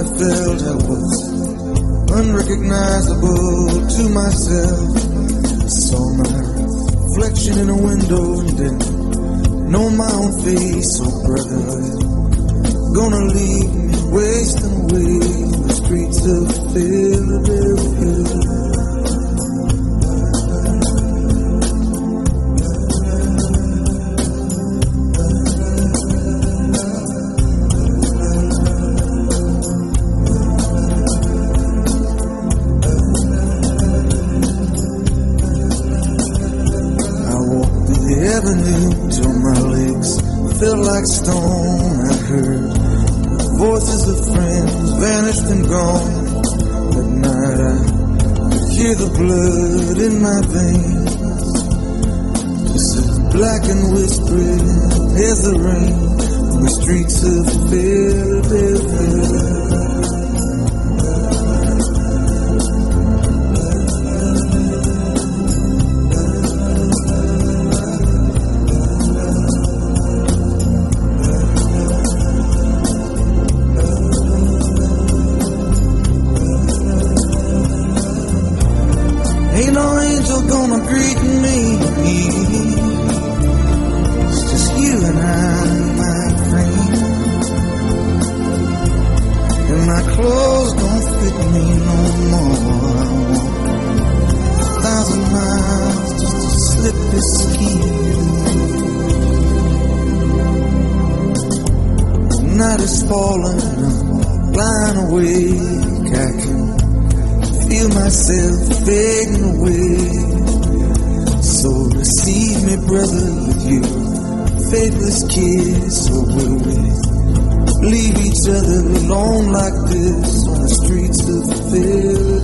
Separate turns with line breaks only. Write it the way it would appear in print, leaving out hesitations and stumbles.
I felt I was unrecognizable to myself. Saw my reflection in a window and then know my own face. Oh brother, you're gonna leave me wasting away in the streets of Philadelphia. Till my legs felt like stone. I heard voices of friends vanished and gone. At night I could hear the blood in my veins, just as black and whispering as the rain on the streets of Philadelphia. Ain't no angel gonna greet me. It's just you and I, my friend. And my clothes don't fit me no more. I walk 1,000 miles just to slip this skin. The night is falling, I'm blind awake. I can feel myself fading away. So receive me, brother, with your faithless kiss. Or will we leave each other alone like this on the streets of Philadelphia?